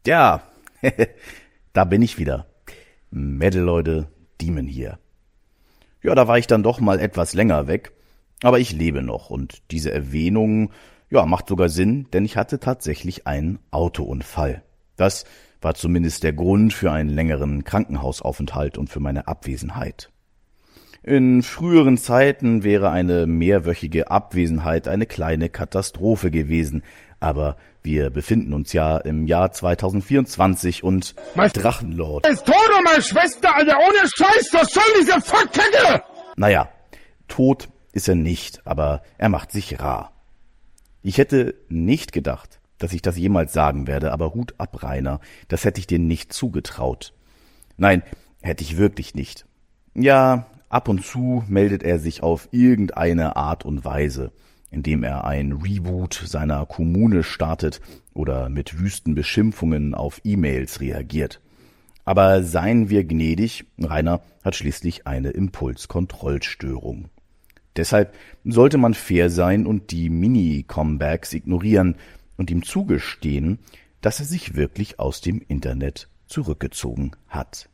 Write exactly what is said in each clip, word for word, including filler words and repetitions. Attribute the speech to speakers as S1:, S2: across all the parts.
S1: Ja, da bin ich wieder. Metal-Leute, Demon hier. Ja, da war ich dann doch mal etwas länger weg, aber ich lebe noch und diese Erwähnung, ja, macht sogar Sinn, denn ich hatte tatsächlich einen Autounfall. Das war zumindest der Grund für einen längeren Krankenhausaufenthalt und für meine Abwesenheit. In früheren Zeiten wäre eine mehrwöchige Abwesenheit eine kleine Katastrophe gewesen, aber wir befinden uns ja im Jahr zweitausendvierundzwanzig und
S2: mein
S1: Drachenlord
S2: ist tot und meine Schwester, Alter, ohne Scheiß, was soll diese Fuckkacke?
S1: Naja, tot ist er nicht, aber er macht sich rar. Ich hätte nicht gedacht, dass ich das jemals sagen werde, aber Hut ab, Rainer, das hätte ich dir nicht zugetraut. Nein, hätte ich wirklich nicht. Ja, ab und zu meldet er sich auf irgendeine Art und Weise, indem er ein Reboot seiner Kommune startet oder mit wüsten Beschimpfungen auf E-Mails reagiert. Aber seien wir gnädig, Rainer hat schließlich eine Impulskontrollstörung. Deshalb sollte man fair sein und die Mini-Comebacks ignorieren und ihm zugestehen, dass er sich wirklich aus dem Internet zurückgezogen hat.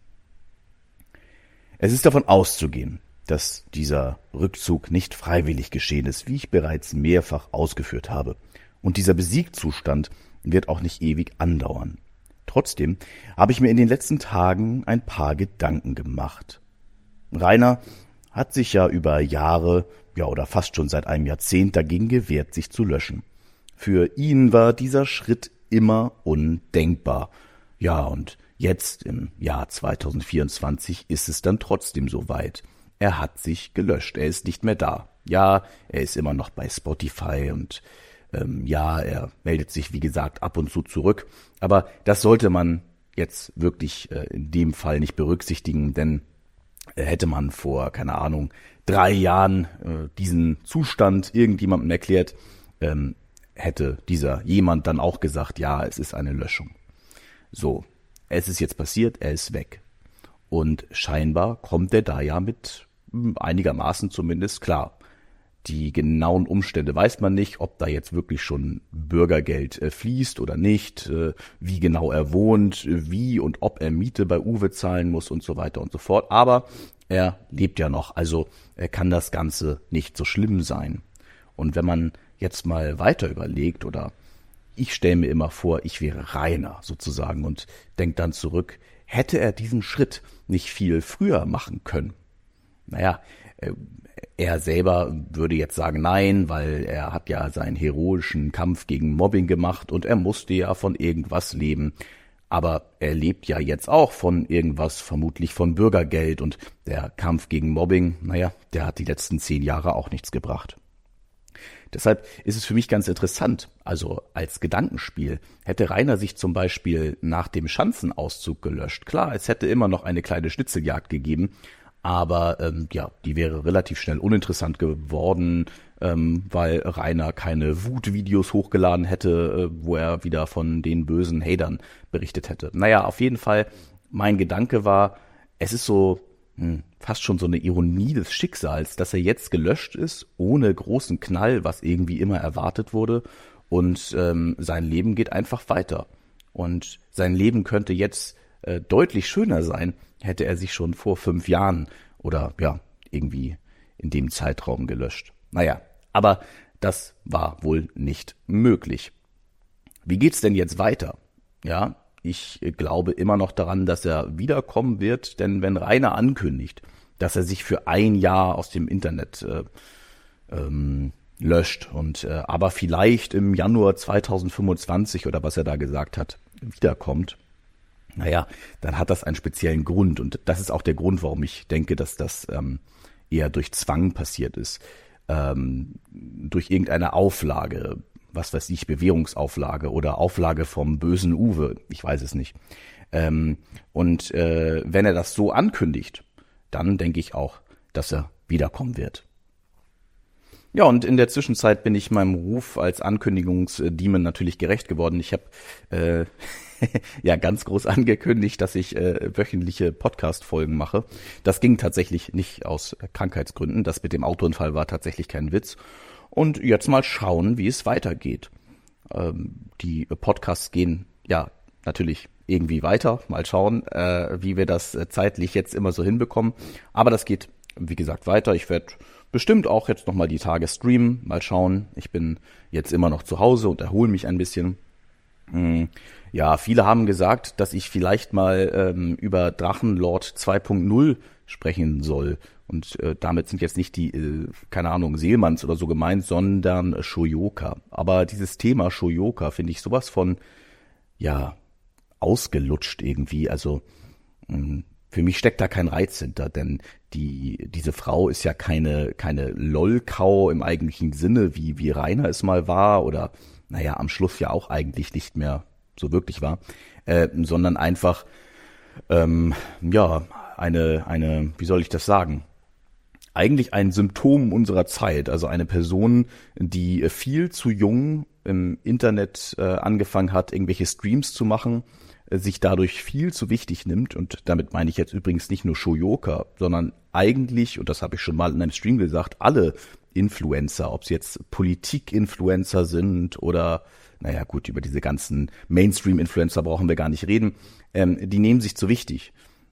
S1: Es ist davon auszugehen, dass dieser Rückzug nicht freiwillig geschehen ist, wie ich bereits mehrfach ausgeführt habe. Und dieser Besiegzustand wird auch nicht ewig andauern. Trotzdem habe ich mir in den letzten Tagen ein paar Gedanken gemacht. Rainer hat sich ja über Jahre, ja oder fast schon seit einem Jahrzehnt dagegen gewehrt, sich zu löschen. Für ihn war dieser Schritt immer undenkbar. Ja, und jetzt im Jahr zweitausendvierundzwanzig ist es dann trotzdem soweit. Er hat sich gelöscht, er ist nicht mehr da. Ja, er ist immer noch bei Spotify und ähm, ja, er meldet sich, wie gesagt, ab und zu zurück. Aber das sollte man jetzt wirklich äh, in dem Fall nicht berücksichtigen, denn äh, hätte man vor, keine Ahnung, drei Jahren äh, diesen Zustand irgendjemandem erklärt, ähm, hätte dieser jemand dann auch gesagt, ja, es ist eine Löschung. So, es ist jetzt passiert, er ist weg. Und scheinbar kommt er da ja mit einigermaßen zumindest klar. Die genauen Umstände weiß man nicht, ob da jetzt wirklich schon Bürgergeld äh, fließt oder nicht, äh, wie genau er wohnt, wie und ob er Miete bei Uwe zahlen muss und so weiter und so fort. Aber er lebt ja noch, also äh, kann das Ganze nicht so schlimm sein. Und wenn man jetzt mal weiter überlegt, oder ich stelle mir immer vor, ich wäre Rainer sozusagen und denke dann zurück, hätte er diesen Schritt nicht viel früher machen können? Naja, er selber würde jetzt sagen nein, weil er hat ja seinen heroischen Kampf gegen Mobbing gemacht und er musste ja von irgendwas leben. Aber er lebt ja jetzt auch von irgendwas, vermutlich von Bürgergeld, und der Kampf gegen Mobbing, naja, der hat die letzten zehn Jahre auch nichts gebracht. Deshalb ist es für mich ganz interessant, also als Gedankenspiel, hätte Rainer sich zum Beispiel nach dem Schanzenauszug gelöscht. Klar, es hätte immer noch eine kleine Schnitzeljagd gegeben, aber ähm, ja, die wäre relativ schnell uninteressant geworden, ähm, weil Rainer keine Wutvideos hochgeladen hätte, äh, wo er wieder von den bösen Hatern berichtet hätte. Naja, auf jeden Fall, mein Gedanke war, es ist so hm, fast schon so eine Ironie des Schicksals, dass er jetzt gelöscht ist, ohne großen Knall, was irgendwie immer erwartet wurde, und ähm, sein Leben geht einfach weiter. Und sein Leben könnte jetzt äh, deutlich schöner sein, hätte er sich schon vor fünf Jahren oder ja, irgendwie in dem Zeitraum gelöscht. Naja, aber das war wohl nicht möglich. Wie geht's denn jetzt weiter? Ja, ich glaube immer noch daran, dass er wiederkommen wird, denn wenn Rainer ankündigt, dass er sich für ein Jahr aus dem Internet äh, ähm, löscht und äh, aber vielleicht im Januar zweitausendfünfundzwanzig oder was er da gesagt hat, wiederkommt, naja, dann hat das einen speziellen Grund, und das ist auch der Grund, warum ich denke, dass das ähm, eher durch Zwang passiert ist, ähm, durch irgendeine Auflage, was weiß ich, Bewährungsauflage oder Auflage vom bösen Uwe, ich weiß es nicht. Ähm, und äh, wenn er das so ankündigt, dann denke ich auch, dass er wiederkommen wird. Ja, und in der Zwischenzeit bin ich meinem Ruf als Ankündigungsdemon natürlich gerecht geworden. Ich habe äh, ja ganz groß angekündigt, dass ich äh, wöchentliche Podcast-Folgen mache. Das ging tatsächlich nicht aus Krankheitsgründen. Das mit dem Autounfall war tatsächlich kein Witz. Und jetzt mal schauen, wie es weitergeht. Ähm, die Podcasts gehen ja natürlich irgendwie weiter. Mal schauen, äh, wie wir das äh, zeitlich jetzt immer so hinbekommen. Aber das geht, wie gesagt, weiter. Ich werde bestimmt auch jetzt nochmal die Tage streamen. Mal schauen. Ich bin jetzt immer noch zu Hause und erhole mich ein bisschen. Hm. Ja, viele haben gesagt, dass ich vielleicht mal ähm, über Drachenlord zwei Punkt null sprechen soll. Und äh, damit sind jetzt nicht die, äh, keine Ahnung, Seelmanns oder so gemeint, sondern Shoyoka. Aber dieses Thema Shoyoka finde ich sowas von, ja, ausgelutscht irgendwie. Also mh, für mich steckt da kein Reiz hinter, denn die diese Frau ist ja keine keine Lolkau im eigentlichen Sinne, wie wie Rainer es mal war oder naja, am Schluss ja auch eigentlich nicht mehr so wirklich war, äh, sondern einfach ähm, ja eine eine wie soll ich das sagen? Eigentlich ein Symptom unserer Zeit, also eine Person, die viel zu jung im Internet äh, angefangen hat, irgendwelche Streams zu machen, äh, sich dadurch viel zu wichtig nimmt, und damit meine ich jetzt übrigens nicht nur Shoyoka, sondern eigentlich, und das habe ich schon mal in einem Stream gesagt, alle Influencer, ob es jetzt Politik-Influencer sind oder, naja gut, über diese ganzen Mainstream-Influencer brauchen wir gar nicht reden, ähm, die nehmen sich zu wichtig.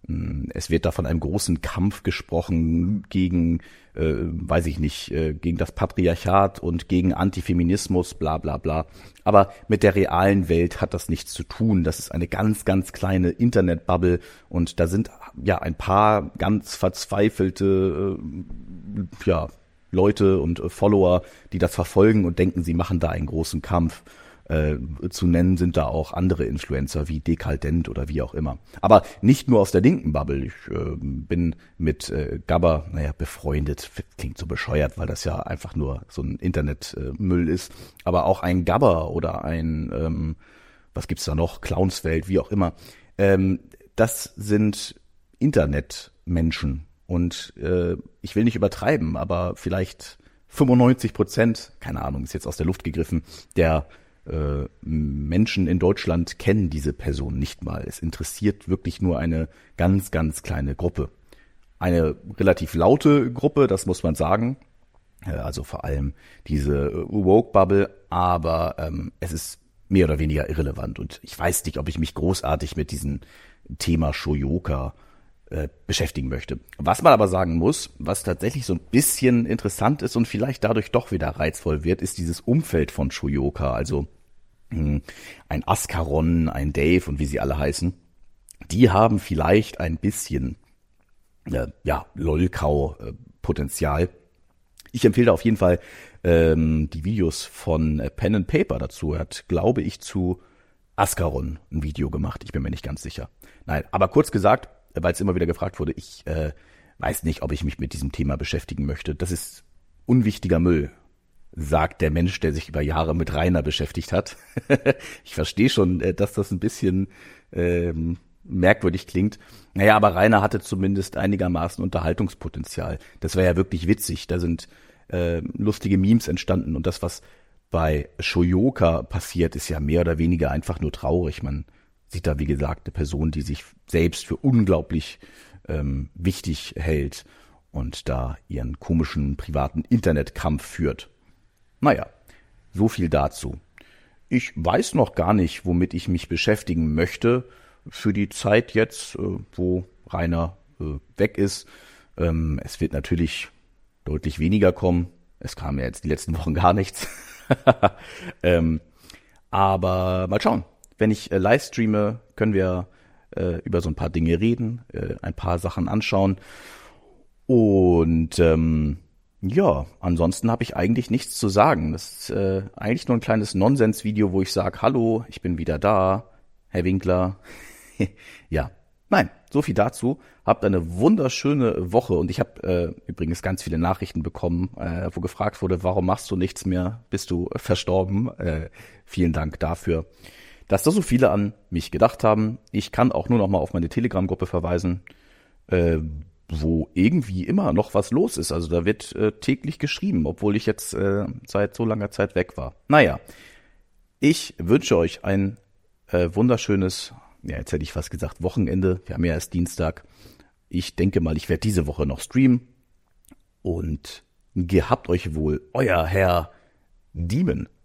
S1: Es wird da von einem großen Kampf gesprochen gegen, äh, weiß ich nicht, äh, gegen das Patriarchat und gegen Antifeminismus, bla bla bla. Aber mit der realen Welt hat das nichts zu tun. Das ist eine ganz, ganz kleine Internetbubble und da sind ja ein paar ganz verzweifelte äh, ja, Leute und äh, Follower, die das verfolgen und denken, sie machen da einen großen Kampf. Äh, zu nennen sind da auch andere Influencer wie Dekadent oder wie auch immer. Aber nicht nur aus der linken Bubble. Ich äh, bin mit äh, Gabber, naja, befreundet. Klingt so bescheuert, weil das ja einfach nur so ein Internetmüll äh, ist. Aber auch ein Gabber oder ein, ähm, was gibt's da noch, Clownswelt, wie auch immer. Ähm, das sind Internetmenschen. Und äh, ich will nicht übertreiben, aber vielleicht fünfundneunzig Prozent, keine Ahnung, ist jetzt aus der Luft gegriffen, der Äh, Menschen in Deutschland kennen diese Person nicht mal. Es interessiert wirklich nur eine ganz, ganz kleine Gruppe. Eine relativ laute Gruppe, das muss man sagen. Äh, also vor allem diese Woke-Bubble, aber ähm, es ist mehr oder weniger irrelevant. Und ich weiß nicht, ob ich mich großartig mit diesem Thema Shoyoka äh, beschäftigen möchte. Was man aber sagen muss, was tatsächlich so ein bisschen interessant ist und vielleicht dadurch doch wieder reizvoll wird, ist dieses Umfeld von Shoyoka, also mh, ein Askaron, ein Dave und wie sie alle heißen. Die haben vielleicht ein bisschen äh, ja, Lolkau-Potenzial. Ich empfehle auf jeden Fall ähm, die Videos von äh, Pen and Paper dazu. Er hat, glaube ich, zu Askaron ein Video gemacht. Ich bin mir nicht ganz sicher. Nein, aber kurz gesagt, weil es immer wieder gefragt wurde, ich äh, weiß nicht, ob ich mich mit diesem Thema beschäftigen möchte. Das ist unwichtiger Müll, sagt der Mensch, der sich über Jahre mit Rainer beschäftigt hat. Ich verstehe schon, dass das ein bisschen ähm, merkwürdig klingt. Naja, aber Rainer hatte zumindest einigermaßen Unterhaltungspotenzial. Das war ja wirklich witzig. Da sind äh, lustige Memes entstanden. Und das, was bei Shoyoka passiert, ist ja mehr oder weniger einfach nur traurig. Man sieht da, wie gesagt, eine Person, die sich selbst für unglaublich ähm, wichtig hält und da ihren komischen privaten Internetkampf führt. Naja, so viel dazu. Ich weiß noch gar nicht, womit ich mich beschäftigen möchte für die Zeit jetzt, äh, wo Rainer äh, weg ist. Ähm, es wird natürlich deutlich weniger kommen. Es kam ja jetzt die letzten Wochen gar nichts. ähm, aber mal schauen. Wenn ich äh, live streame, können wir äh, über so ein paar Dinge reden, äh, ein paar Sachen anschauen. Und ähm, ja, ansonsten habe ich eigentlich nichts zu sagen. Das ist äh, eigentlich nur ein kleines Nonsens-Video, wo ich sage, hallo, ich bin wieder da, Herr Winkler. Ja, nein, so viel dazu. Habt eine wunderschöne Woche. Und ich habe äh, übrigens ganz viele Nachrichten bekommen, äh, wo gefragt wurde, warum machst du nichts mehr? Bist du verstorben? Äh, vielen Dank dafür, dass da so viele an mich gedacht haben. Ich kann auch nur noch mal auf meine Telegram-Gruppe verweisen, äh, wo irgendwie immer noch was los ist. Also da wird äh, täglich geschrieben, obwohl ich jetzt äh, seit so langer Zeit weg war. Naja, ich wünsche euch ein äh, wunderschönes, ja jetzt hätte ich fast gesagt Wochenende. Wir haben ja erst Dienstag. Ich denke mal, ich werde diese Woche noch streamen. Und gehabt euch wohl, euer Herr Diemen.